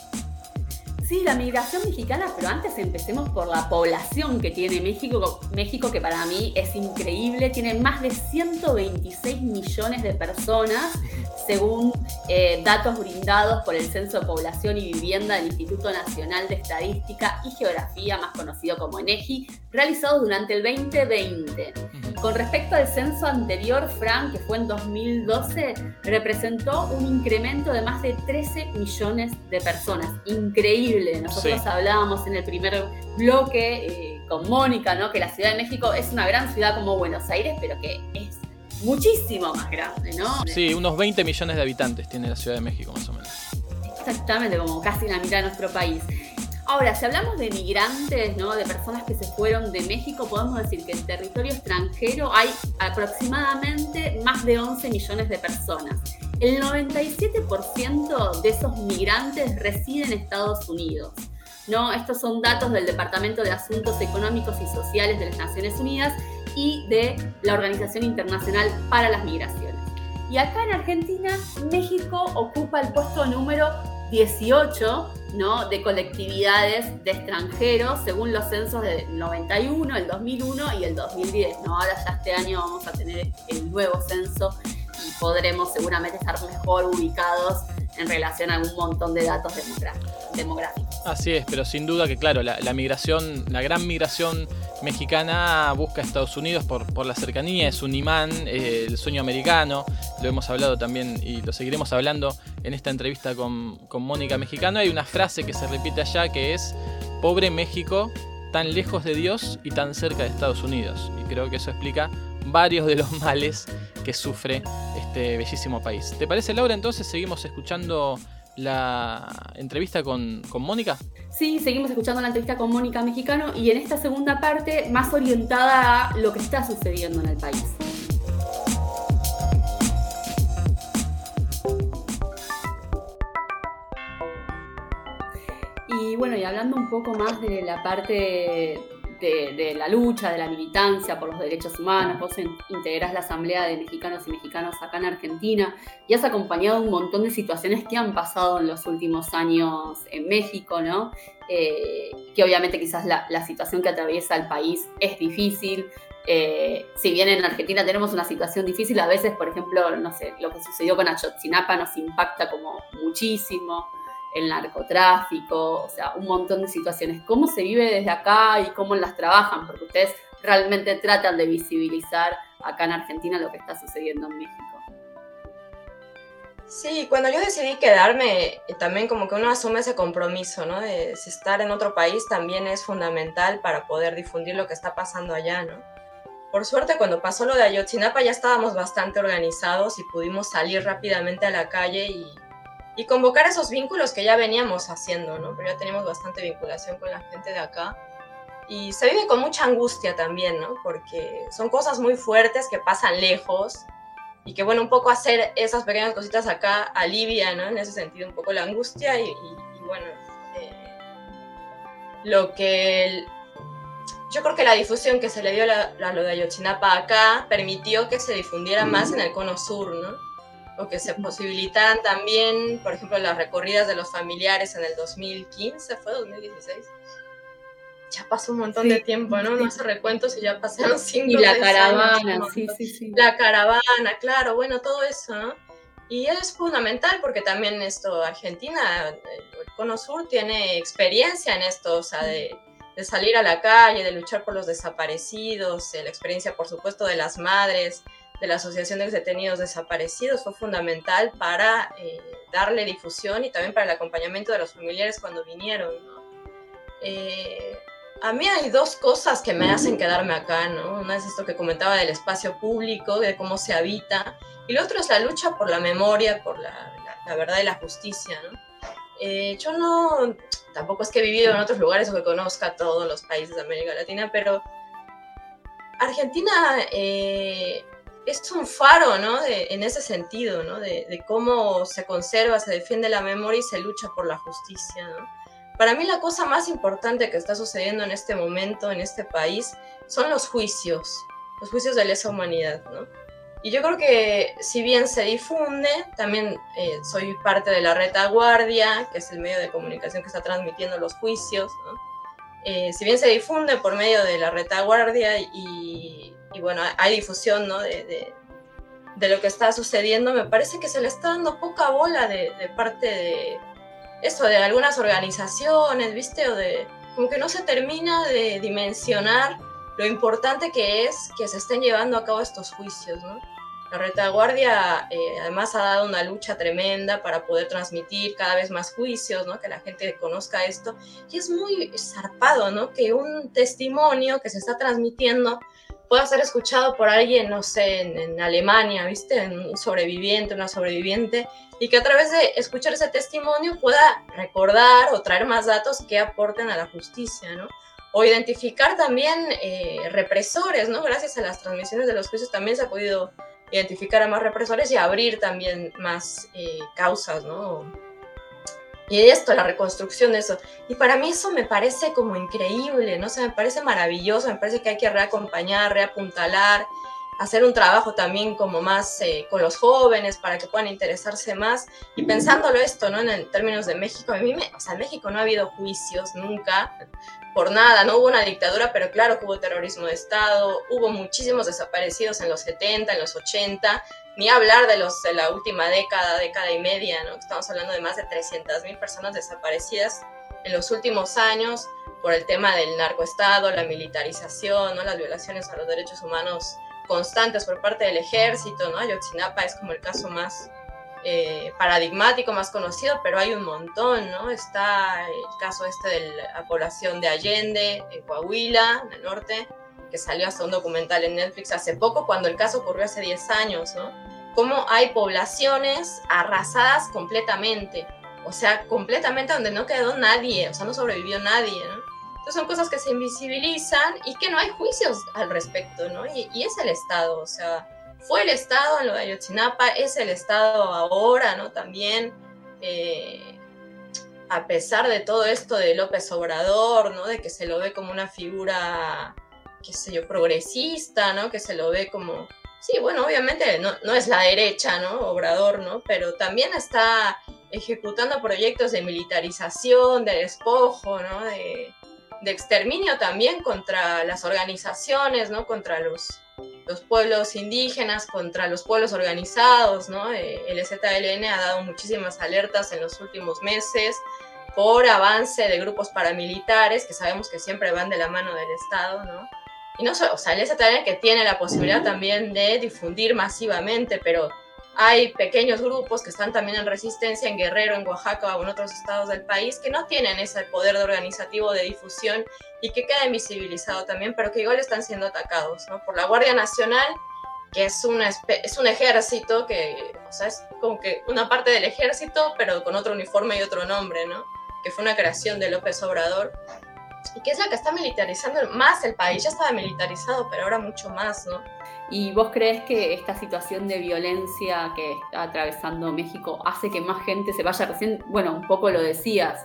Sí, la migración mexicana, pero antes empecemos por la población que tiene México, México que para mí es increíble, tiene más de ciento veintiséis millones de personas, según eh, datos brindados por el Censo de Población y Vivienda del Instituto Nacional de Estadística y Geografía, más conocido como INEGI, realizados durante el veinte veinte. Con respecto al censo anterior, Fran, que fue en dos mil doce, representó un incremento de más de trece millones de personas. Increíble. Nosotros sí. hablábamos en el primer bloque eh, con Mónica, ¿no? Que la Ciudad de México es una gran ciudad como Buenos Aires, pero que es muchísimo más grande, ¿no? Sí, unos veinte millones de habitantes tiene la Ciudad de México, más o menos. Exactamente, como casi la mitad de nuestro país. Ahora, si hablamos de migrantes, ¿no? De personas que se fueron de México, podemos decir que en territorio extranjero hay aproximadamente más de once millones de personas. El noventa y siete por ciento de esos migrantes residen en Estados Unidos, ¿no? Estos son datos del Departamento de Asuntos Económicos y Sociales de las Naciones Unidas y de la Organización Internacional para las Migraciones. Y acá en Argentina, México ocupa el puesto número dieciocho, ¿no? De colectividades de extranjeros, según los censos del noventa y uno, el dos mil uno y el dos mil diez, ¿no? Ahora ya este año vamos a tener el nuevo censo y podremos seguramente estar mejor ubicados en relación a un montón de datos demográficos. Así es, pero sin duda que claro, la, la migración, la gran migración mexicana busca a Estados Unidos por, por la cercanía, es un imán, eh, el sueño americano, lo hemos hablado también y lo seguiremos hablando en esta entrevista con, con Mónica Mexicano. Hay una frase que se repite allá que es: pobre México, tan lejos de Dios y tan cerca de Estados Unidos. Y creo que eso explica varios de los males que sufre este bellísimo país. ¿Te parece, Laura? Entonces seguimos escuchando la entrevista con, con Mónica. Sí, seguimos escuchando la entrevista con Mónica Mexicano y en esta segunda parte más orientada a lo que está sucediendo en el país. Y bueno, y hablando un poco más de la parte de, de la lucha, de la militancia por los derechos humanos, vos integrás la Asamblea de Mexicanos y Mexicanas acá en Argentina y has acompañado un montón de situaciones que han pasado en los últimos años en México, ¿no? Eh, que obviamente quizás la, la situación que atraviesa el país es difícil. Eh, si bien en Argentina tenemos una situación difícil, a veces, por ejemplo, no sé, lo que sucedió con Ayotzinapa nos impacta como muchísimo. El narcotráfico, o sea, un montón de situaciones. ¿Cómo se vive desde acá y cómo las trabajan? Porque ustedes realmente tratan de visibilizar acá en Argentina lo que está sucediendo en México. Sí, cuando yo decidí quedarme, también como que uno asume ese compromiso, ¿no? De estar en otro país también es fundamental para poder difundir lo que está pasando allá, ¿no? Por suerte, cuando pasó lo de Ayotzinapa ya estábamos bastante organizados y pudimos salir rápidamente a la calle y Y convocar esos vínculos que ya veníamos haciendo, ¿no? Pero ya teníamos bastante vinculación con la gente de acá. Y se vive con mucha angustia también, ¿no? Porque son cosas muy fuertes que pasan lejos y que, bueno, un poco hacer esas pequeñas cositas acá alivia, ¿no? En ese sentido, un poco la angustia y, y, y bueno, eh, lo que... El, yo creo que la difusión que se le dio a, a lo de Ayotzinapa acá permitió que se difundiera más en el cono sur, ¿no? O que se posibilitaran también, por ejemplo, las recorridas de los familiares en el dos mil quince, ¿fue dos mil dieciséis? Ya pasó un montón sí, de tiempo, ¿no? No hace recuentos y ya pasaron cinco Y la caravana, años, sí, sí, sí. La caravana, claro, bueno, todo eso, ¿no? Y es fundamental porque también esto, Argentina, el Cono Sur tiene experiencia en esto, o sea, de, de salir a la calle, de luchar por los desaparecidos, la experiencia, por supuesto, de las madres, de la Asociación de Detenidos Desaparecidos, fue fundamental para eh, darle difusión y también para el acompañamiento de los familiares cuando vinieron, ¿no? Eh, a mí hay dos cosas que me hacen quedarme acá, ¿no? Una es esto que comentaba del espacio público, de cómo se habita, y lo otro es la lucha por la memoria, por la, la, la verdad y la justicia, ¿no? Eh, yo no, tampoco es que he vivido en otros lugares o que conozca todos los países de América Latina, pero Argentina eh, es un faro, ¿no? De, en ese sentido, ¿no? De, de cómo se conserva, se defiende la memoria y se lucha por la justicia, ¿no? Para mí la cosa más importante que está sucediendo en este momento, en este país, son los juicios, los juicios de lesa humanidad, ¿no? Y yo creo que si bien se difunde, también eh, soy parte de la Retaguardia, que es el medio de comunicación que está transmitiendo los juicios, ¿no? Eh, si bien se difunde por medio de la Retaguardia y, y bueno, hay difusión, ¿no? de, de, de lo que está sucediendo, me parece que se le está dando poca bola de, de parte de eso, de algunas organizaciones, ¿viste? O de, como que no se termina de dimensionar lo importante que es que se estén llevando a cabo estos juicios, ¿no? La Retaguardia eh, además ha dado una lucha tremenda para poder transmitir cada vez más juicios, ¿no? Que la gente conozca esto. Y es muy zarpado, ¿no? Que un testimonio que se está transmitiendo pueda ser escuchado por alguien, no sé, en, en Alemania, ¿viste? Un sobreviviente, una sobreviviente, y que a través de escuchar ese testimonio pueda recordar o traer más datos que aporten a la justicia, ¿no? O identificar también eh, represores, ¿no? Gracias a las transmisiones de los juicios también se ha podido identificar a más represores y abrir también más eh, causas, ¿no? Y esto, la reconstrucción de eso. Y para mí eso me parece como increíble, ¿no? O sea, me parece maravilloso, me parece que hay que reacompañar, reapuntalar, hacer un trabajo también como más eh, con los jóvenes para que puedan interesarse más. Y pensándolo esto, ¿no? En, en términos de México, a mí me, o sea, en México no ha habido juicios nunca, por nada, no hubo una dictadura, pero claro que hubo terrorismo de Estado, hubo muchísimos desaparecidos en los setenta, en los ochenta, ni hablar de los de la última década, década y media, ¿no? Estamos hablando de más de trescientas mil personas desaparecidas en los últimos años por el tema del narcoestado, la militarización, ¿no? Las violaciones a los derechos humanos constantes por parte del ejército, ¿no? Ayotzinapa es como el caso más eh, paradigmático, más conocido, pero hay un montón, ¿no? Está el caso este de la población de Allende, en Coahuila, en el norte, que salió hasta un documental en Netflix hace poco, cuando el caso ocurrió hace diez años, ¿no? Cómo hay poblaciones arrasadas completamente, o sea, completamente donde no quedó nadie, o sea, no sobrevivió nadie, ¿no? Entonces son cosas que se invisibilizan y que no hay juicios al respecto, ¿no? Y, y es el Estado, o sea, fue el Estado en lo de Ayotzinapa, es el Estado ahora, ¿no? También, eh, a pesar de todo esto de López Obrador, ¿no? De que se lo ve como una figura, qué sé yo, progresista, ¿no? Que se lo ve como... Sí, bueno, obviamente no, no es la derecha, ¿no? Obrador, ¿no? Pero también está ejecutando proyectos de militarización, de despojo, ¿no? De... de exterminio también contra las organizaciones, ¿no? Contra los, los pueblos indígenas, contra los pueblos organizados, ¿no? Eh, el E Z L N ha dado muchísimas alertas en los últimos meses por avance de grupos paramilitares, que sabemos que siempre van de la mano del Estado, ¿no? Y no solo, o sea, el E Z L N que tiene la posibilidad también de difundir masivamente, pero hay pequeños grupos que están también en resistencia en Guerrero, en Oaxaca o en otros estados del país que no tienen ese poder organizativo de difusión y que queda invisibilizado también, pero que igual están siendo atacados, ¿no? Por la Guardia Nacional, que es, una es un ejército que, o sea, es como que una parte del ejército, pero con otro uniforme y otro nombre, ¿no? Que fue una creación de López Obrador y que es la que está militarizando más el país. Ya estaba militarizado, pero ahora mucho más, ¿no? ¿Y vos crees que esta situación de violencia que está atravesando México hace que más gente se vaya? Recién, bueno, un poco lo decías,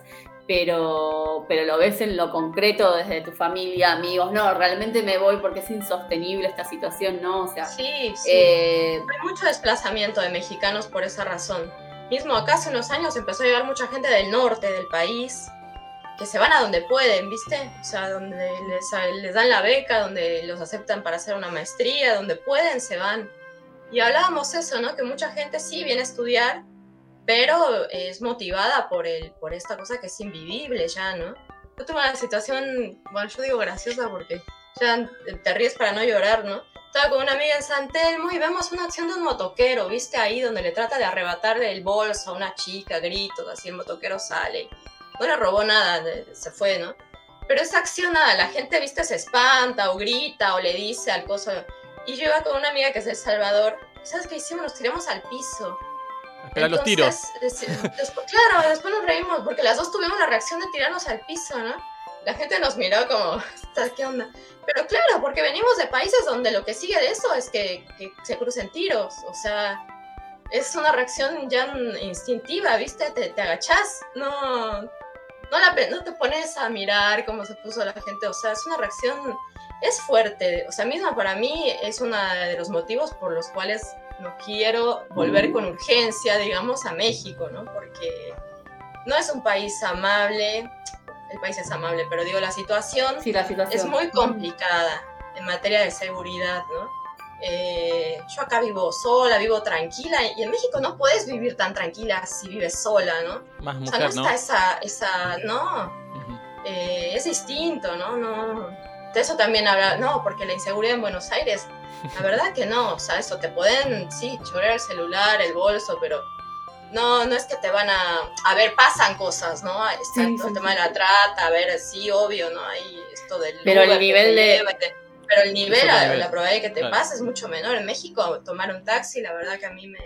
pero, pero lo ves en lo concreto desde tu familia, amigos. No, realmente me voy porque es insostenible esta situación, ¿no? O sea, sí, sí. Eh... Hay mucho desplazamiento de mexicanos por esa razón. Mismo acá hace unos años empezó a llegar mucha gente del norte del país, que se van a donde pueden, ¿viste? O sea, donde les, les dan la beca, donde los aceptan para hacer una maestría, donde pueden, se van. Y hablábamos eso, ¿no? Que mucha gente sí viene a estudiar, pero es motivada por, el, por esta cosa que es invivible ya, ¿no? Yo tuve una situación, bueno, yo digo graciosa porque ya te ríes para no llorar, ¿no? Estaba con una amiga en San Telmo y vemos una acción de un motoquero, ¿viste? Ahí donde le trata de arrebatarle el bolso a una chica, gritos, así el motoquero sale. No le robó nada, se fue, ¿no? pero es accionada, la gente, viste, se espanta o grita o le dice al coso. Y yo iba con una amiga que es de El Salvador, ¿sabes qué hicimos? Nos tiramos al piso. Espera los tiros. Es, después, claro, después nos reímos porque las dos tuvimos la reacción de tirarnos al piso, ¿no? La gente nos miró como, ¿qué onda? Pero claro, porque venimos de países donde lo que sigue de eso es que, que se crucen tiros, o sea, es una reacción ya instintiva, ¿viste? Te, te agachás, no, no, la, no te pones a mirar cómo se puso la gente, o sea, es una reacción, es fuerte, o sea, misma para mí es uno de los motivos por los cuales no quiero volver con urgencia, digamos, a México, ¿no? Porque no es un país amable, el país es amable, pero digo, la situación, sí, la situación. es muy complicada en materia de seguridad, ¿no? Eh, yo acá vivo sola, vivo tranquila, y en México no puedes vivir tan tranquila si vives sola, ¿no? Más mujer, o sea, no, ¿no? está esa, esa, no, uh-huh. eh, es distinto, ¿no? No, de eso también habla, no, porque la inseguridad en Buenos Aires, la verdad que no, o sea, eso te pueden, sí, chorear el celular, el bolso, pero no, no es que te van a, a ver, pasan cosas, ¿no? Está sí, el sí, tema sí. de la trata, a ver, sí, obvio, ¿no? Hay esto del pero Uber el nivel de... lleva, te, pero el nivel, la, nivel. la probabilidad de que te claro. pase es mucho menor. En México, tomar un taxi, la verdad que a mí me...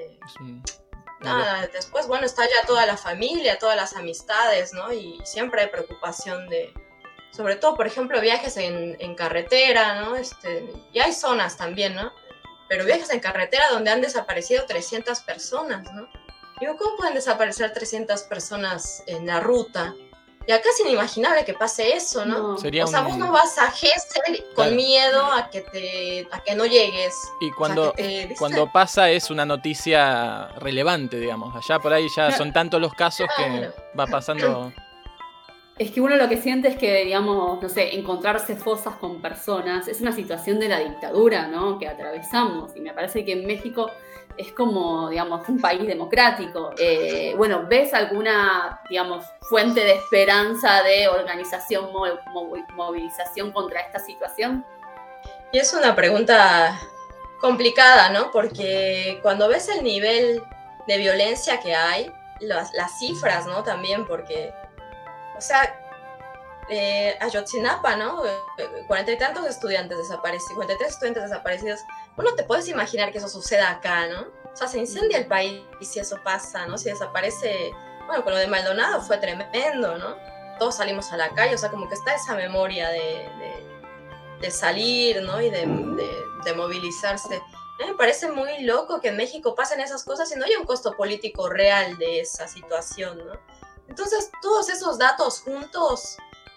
Nada, después, bueno, está ya toda la familia, todas las amistades, ¿no? Y siempre hay preocupación de... Sobre todo, por ejemplo, viajes en, en carretera, ¿no? Este, y hay zonas también, ¿no? Pero viajes en carretera donde han desaparecido trescientas personas, ¿no? Digo, ¿cómo pueden desaparecer trescientas personas en la ruta? Y acá es inimaginable que pase eso, ¿no? no. Sería o sea, un... vos no vas a Gesell con claro. miedo a que, te, a que no llegues. Y cuando, o sea, que te, cuando pasa es una noticia relevante, digamos. Allá por ahí ya son tantos los casos claro. que va pasando... Es que uno lo que siente es que, digamos, no sé, encontrarse fosas con personas es una situación de la dictadura, ¿no? Que atravesamos. Y me parece que en México es como, digamos, un país democrático. Eh, bueno, ¿ves alguna, digamos, fuente de esperanza de organización, mo- mo- movilización contra esta situación? Y es una pregunta complicada, ¿no? Porque cuando ves el nivel de violencia que hay, las, las cifras, ¿no? También, porque... O sea, eh, Ayotzinapa, ¿no? Cuarenta y tantos estudiantes desaparecidos, cuarenta y tres estudiantes desaparecidos. Bueno, te puedes imaginar que eso suceda acá, ¿no? O sea, se incendia el país si eso pasa, ¿no? Si desaparece... Bueno, con lo de Maldonado fue tremendo, ¿no? Todos salimos a la calle, o sea, como que está esa memoria de, de, de salir, ¿no? Y de, de, de movilizarse. A mí me parece muy loco que en México pasen esas cosas y no haya un costo político real de esa situación, ¿no? Entonces, todos esos datos juntos,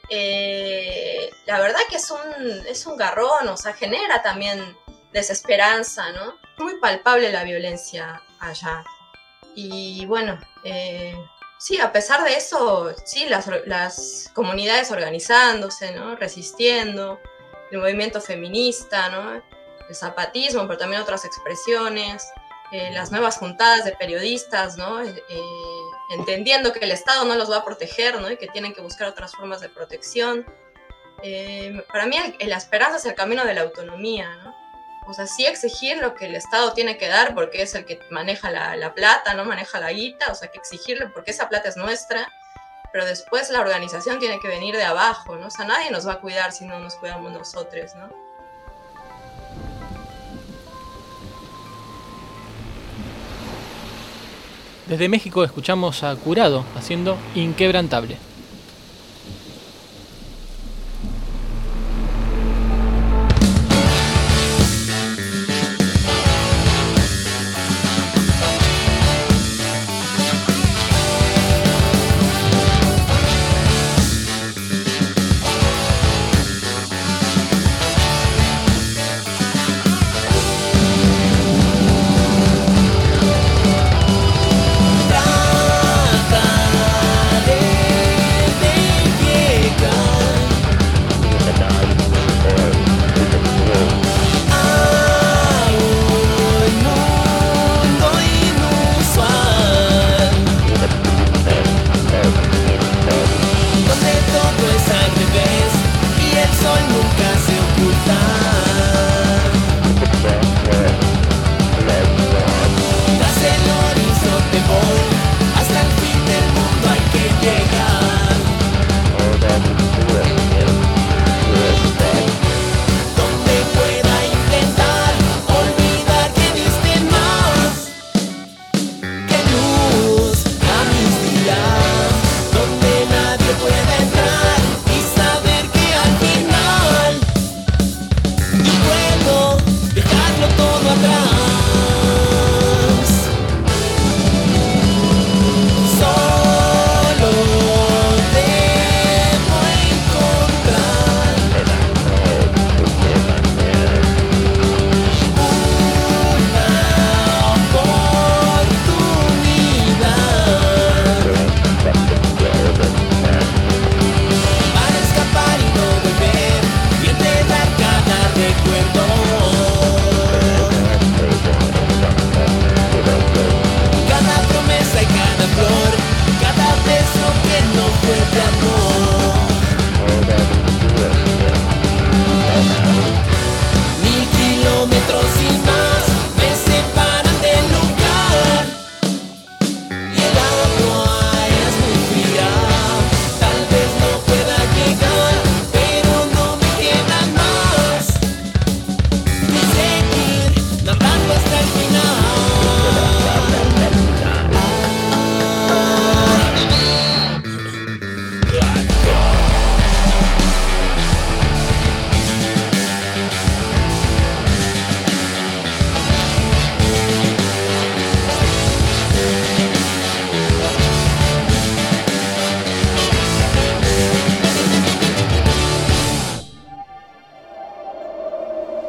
eh, la verdad que es un, es un garrón, o sea, genera también desesperanza, ¿no? Es muy palpable la violencia allá. Y bueno, eh, sí, a pesar de eso, sí, las, las comunidades organizándose, ¿no? Resistiendo, el movimiento feminista, ¿no? El zapatismo, pero también otras expresiones, eh, las nuevas juntadas de periodistas, ¿no? Eh, entendiendo que el Estado no los va a proteger, ¿no? Y que tienen que buscar otras formas de protección. Eh, para mí el, la esperanza es el camino de la autonomía, ¿no? O sea, sí exigir lo que el Estado tiene que dar porque es el que maneja la, la plata, ¿no? Maneja la guita, o sea, que exigirle porque esa plata es nuestra, pero después la organización tiene que venir de abajo, ¿no? O sea, nadie nos va a cuidar si no nos cuidamos nosotros, ¿no? Desde México escuchamos a Curado haciendo Inquebrantable. Trataré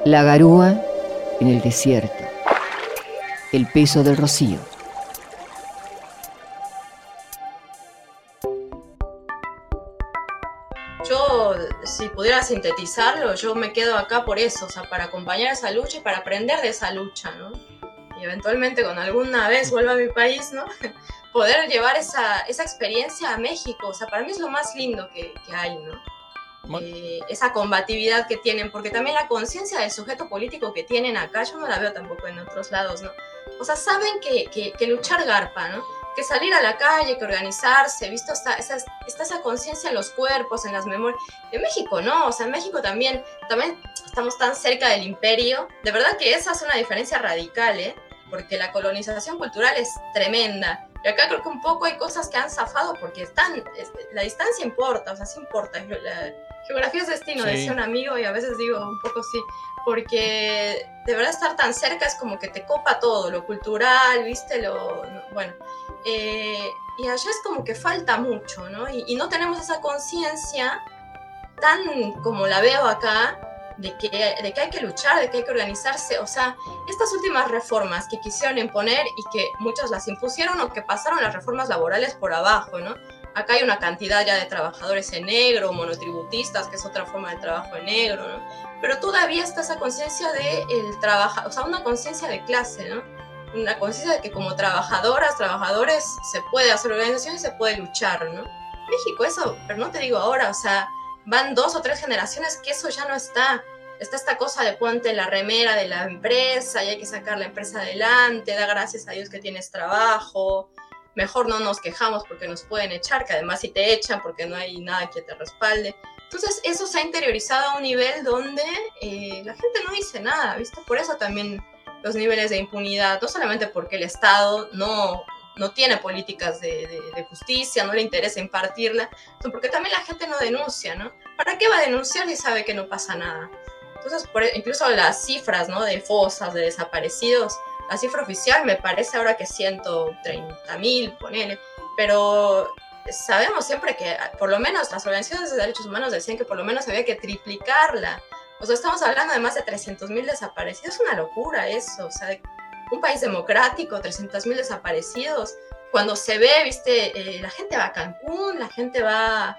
La garúa en el desierto. El peso del rocío. Yo, si pudiera sintetizarlo, yo me quedo acá por eso, o sea, para acompañar esa lucha y para aprender de esa lucha, ¿no? Y eventualmente, cuando alguna vez vuelva a mi país, ¿no? Poder llevar esa, esa experiencia a México, o sea, para mí es lo más lindo que, que hay, ¿no? Eh, esa combatividad que tienen, porque también la conciencia del sujeto político que tienen acá, yo no la veo tampoco en otros lados, ¿no? O sea, saben que, que, que luchar garpa, ¿no? Que salir a la calle, que organizarse, ¿visto? Está esa, está esa conciencia en los cuerpos, en las memorias. En México no, o sea, en México también, también estamos tan cerca del imperio. De verdad que esa es una diferencia radical, ¿eh? Porque la colonización cultural es tremenda. Y acá creo que un poco hay cosas que han zafado porque están, es, la distancia importa, o sea, sí importa. La geografía es destino, sí. Decía un amigo, y a veces digo un poco sí, porque de verdad estar tan cerca es como que te copa todo, lo cultural, ¿viste? Lo, bueno, eh, y allá es como que falta mucho, ¿no? Y, y no tenemos esa conciencia tan como la veo acá, de que, de que hay que luchar, de que hay que organizarse. O sea, estas últimas reformas que quisieron imponer y que muchas las impusieron o que pasaron las reformas laborales por abajo, ¿no? Acá hay una cantidad ya de trabajadores en negro, monotributistas, que es otra forma de trabajo en negro, ¿no? Pero todavía está esa conciencia de el trabajo, o sea, una conciencia de clase, ¿no? Una conciencia de que como trabajadoras, trabajadores, se puede hacer organización y se puede luchar, ¿no? México, eso, pero no te digo ahora, o sea, van dos o tres generaciones que eso ya no está. Está esta cosa de ponte la remera de la empresa y hay que sacar la empresa adelante, da gracias a Dios que tienes trabajo, mejor no nos quejamos porque nos pueden echar, que además si te echan porque no hay nada que te respalde. Entonces eso se ha interiorizado a un nivel donde eh, la gente no dice nada, ¿viste? Por eso también los niveles de impunidad, no solamente porque el Estado no... no tiene políticas de, de, de justicia, no le interesa impartirla, sino porque también la gente no denuncia, ¿no? ¿Para qué va a denunciar si sabe que no pasa nada? Entonces, por, incluso las cifras, ¿no? De fosas, de desaparecidos, la cifra oficial me parece ahora que ciento treinta mil, ponele, pero sabemos siempre que, por lo menos, las organizaciones de derechos humanos decían que por lo menos había que triplicarla. O sea, estamos hablando de más de trescientos mil desaparecidos, es una locura eso, o sea, de, un país democrático, trescientos mil desaparecidos. Cuando se ve, viste, eh, la gente va a Cancún, la gente va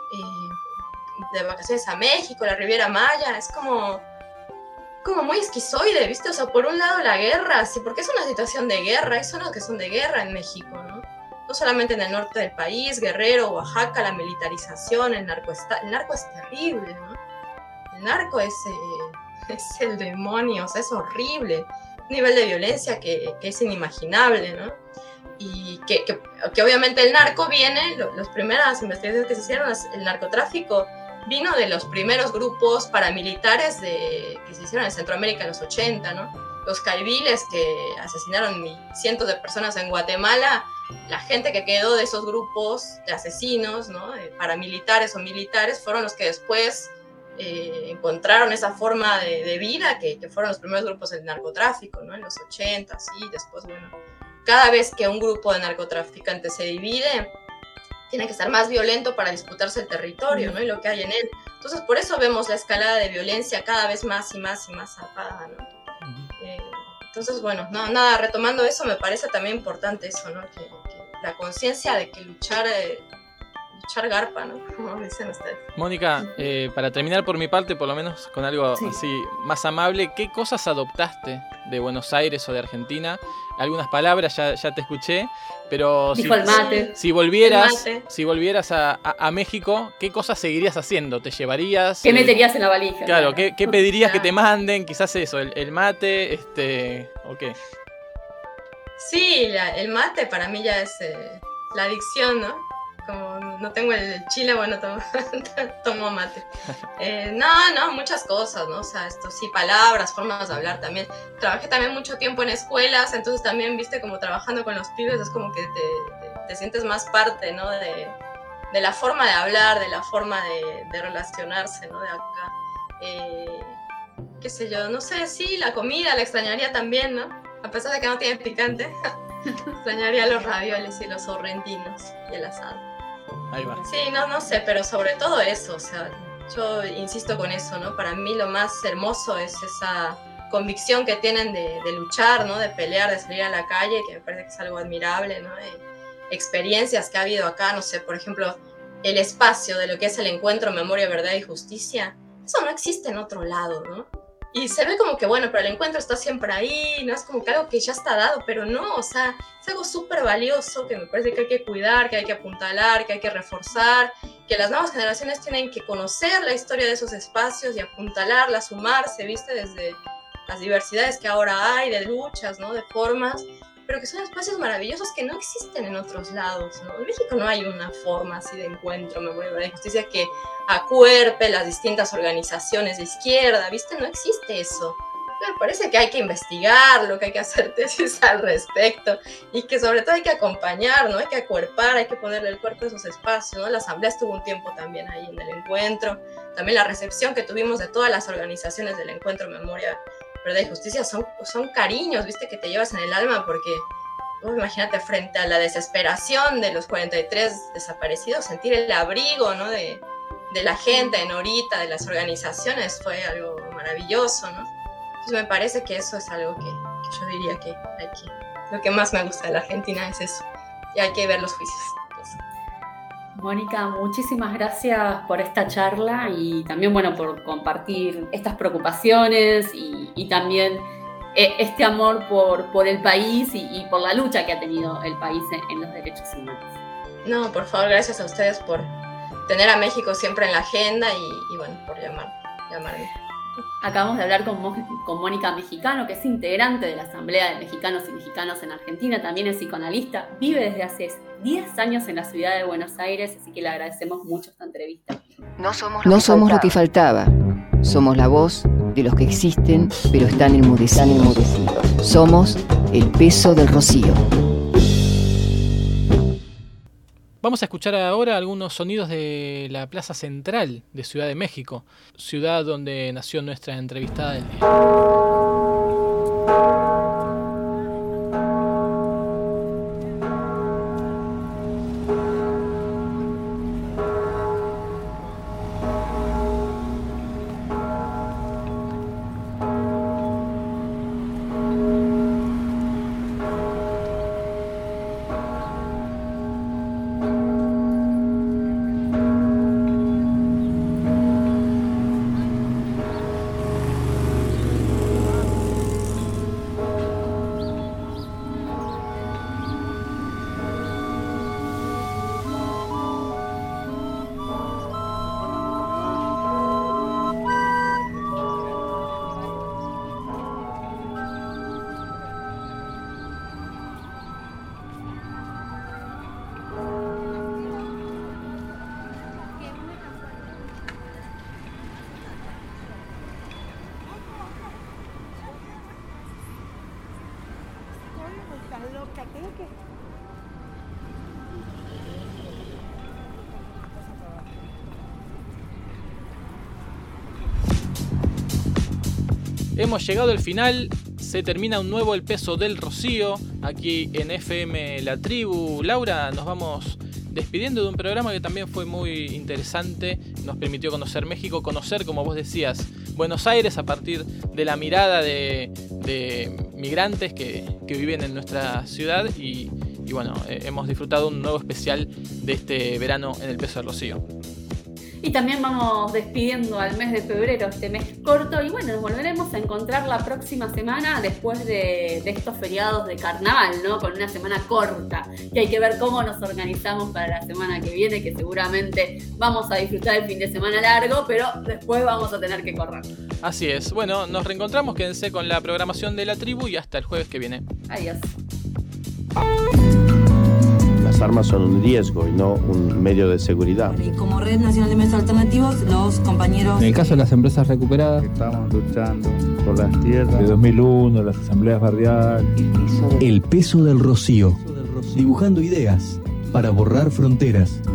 eh, de vacaciones a México, la Riviera Maya, es como, como muy esquizoide, viste, o sea, por un lado la guerra, sí, porque es una situación de guerra, hay zonas que son de guerra en México, ¿no? No solamente en el norte del país, Guerrero, Oaxaca, la militarización, el narco, está, el narco es terrible, ¿no? El narco es, eh, es el demonio, o sea, es horrible. Nivel de violencia que, que es inimaginable, ¿no? Y que, que, que obviamente el narco viene, lo, las primeras investigaciones que se hicieron, el narcotráfico vino de los primeros grupos paramilitares de, que se hicieron en Centroamérica en los ochenta, ¿no? Los caiviles que asesinaron cientos de personas en Guatemala, la gente que quedó de esos grupos de asesinos, ¿no? De paramilitares o militares, fueron los que después Eh, encontraron esa forma de, de vida que, que fueron los primeros grupos del narcotráfico, ¿no? En los ochenta, sí, después, bueno, cada vez que un grupo de narcotraficantes se divide, tiene que ser más violento para disputarse el territorio, ¿no? Y lo que hay en él. Entonces, por eso vemos la escalada de violencia cada vez más y más y más zarpada, ¿no? Eh, entonces, bueno, no, nada, retomando eso, me parece también importante eso, ¿no? Que, que la conciencia de que luchar... Eh, luchar garpa, ¿no? Como dicen ustedes. Mónica, eh, para terminar por mi parte, por lo menos con algo sí. así más amable, ¿qué cosas adoptaste de Buenos Aires o de Argentina? Algunas palabras ya, ya te escuché, pero Dijo si, el mate. si volvieras, el mate. si volvieras a, a, a México, ¿qué cosas seguirías haciendo? ¿Te llevarías? ¿Qué eh, meterías en la valija? Claro, claro. ¿qué, qué pedirías claro. que te manden? Quizás eso, el, el mate, este, ¿o qué? Sí, la, el mate para mí ya es eh, la adicción, ¿no? Como no tengo el chile, bueno, tomo, tomo mate. Eh, no, no, muchas cosas, ¿no? O sea, esto sí, palabras, formas de hablar también. Trabajé también mucho tiempo en escuelas, entonces también, viste, como trabajando con los pibes, es como que te, te, te sientes más parte, ¿no? De, de la forma de hablar, de la forma de, de relacionarse, ¿no? De acá. Eh, qué sé yo, no sé, sí, la comida la extrañaría también, ¿no? A pesar de que no tiene picante, extrañaría los ravioles y los sorrentinos y el asado. Ahí va. Sí, no, no sé, pero sobre todo eso, o sea, Yo insisto con eso, ¿no? Para mí lo más hermoso es esa convicción que tienen de, de luchar, ¿no? De pelear, de salir a la calle, que me parece que es algo admirable, ¿no? Eh, experiencias que ha habido acá, no sé, por ejemplo, el espacio de lo que es el encuentro Memoria, Verdad y Justicia, eso no existe en otro lado, ¿no? Y se ve como que, bueno, pero el encuentro está siempre ahí, ¿no? Es como que algo que ya está dado, pero no, o sea, es algo súper valioso que me parece que hay que cuidar, que hay que apuntalar, que hay que reforzar, que las nuevas generaciones tienen que conocer la historia de esos espacios y apuntalarla, sumarse, ¿viste? Desde las diversidades que ahora hay, de luchas, ¿no? De formas, pero que son espacios maravillosos que no existen en otros lados, ¿no? En México no hay una forma así de encuentro, Memoria, Verdad y Justicia que acuerpe las distintas organizaciones de izquierda, ¿viste? No existe eso. Me parece que hay que investigarlo, que hay que hacer tesis al respecto y que sobre todo hay que acompañar, ¿no? Hay que acuerpar, hay que ponerle el cuerpo a esos espacios, ¿no? La asamblea estuvo un tiempo también ahí en el encuentro, también la recepción que tuvimos de todas las organizaciones del encuentro Memoria, Verdad y Justicia son, son cariños, ¿viste? Que te llevas en el alma porque, oh, imagínate, frente a la desesperación de los cuarenta y tres desaparecidos, sentir el abrigo, ¿no? De, de la gente, de Norita, de las organizaciones, fue algo maravilloso, ¿no? Entonces me parece que eso es algo que, que yo diría que hay que... Lo que más me gusta de la Argentina es eso, y hay que ver los juicios. Mónica, muchísimas gracias por esta charla y también, bueno, por compartir estas preocupaciones y, y también eh, este amor por, por el país y, y por la lucha que ha tenido el país en, en los derechos humanos. No, por favor, gracias a ustedes por tener a México siempre en la agenda y, y bueno, por llamar, llamarme. Acabamos de hablar con, con Mónica Mexicano, que es integrante de la Asamblea de Mexicanos y Mexicanas en Argentina, también es psicoanalista, vive desde hace diez años en la ciudad de Buenos Aires, así que le agradecemos mucho esta entrevista. No somos lo, no que, somos lo que faltaba, somos la voz de los que existen, pero están enmudecidos. Somos el peso del rocío. Vamos a escuchar ahora algunos sonidos de la Plaza Central de Ciudad de México, ciudad donde nació nuestra entrevistada del día. Hemos llegado al final, se termina un nuevo El Peso del Rocío, aquí en F M La Tribu. Laura, nos vamos despidiendo de un programa que también fue muy interesante, nos permitió conocer México, conocer, como vos decías, Buenos Aires a partir de la mirada de, de migrantes que, que viven en nuestra ciudad y, y bueno, eh, hemos disfrutado un nuevo especial de este verano en El Peso del Rocío. Y también vamos despidiendo al mes de febrero, este mes corto, y bueno, nos volveremos a encontrar la próxima semana después de, de estos feriados de carnaval, ¿no? Con una semana corta, y hay que ver cómo nos organizamos para la semana que viene, que seguramente vamos a disfrutar el fin de semana largo, pero después vamos a tener que correr. Así es, bueno, nos reencontramos, quédense con la programación de La Tribu y hasta el jueves que viene. Adiós. Las armas son un riesgo y no un medio de seguridad. Y como Red Nacional de Medios Alternativos, los compañeros... En el caso de las empresas recuperadas, estamos luchando por las tierras. De dos mil uno, las asambleas barriales. El Peso del Rocío. Dibujando ideas para borrar fronteras.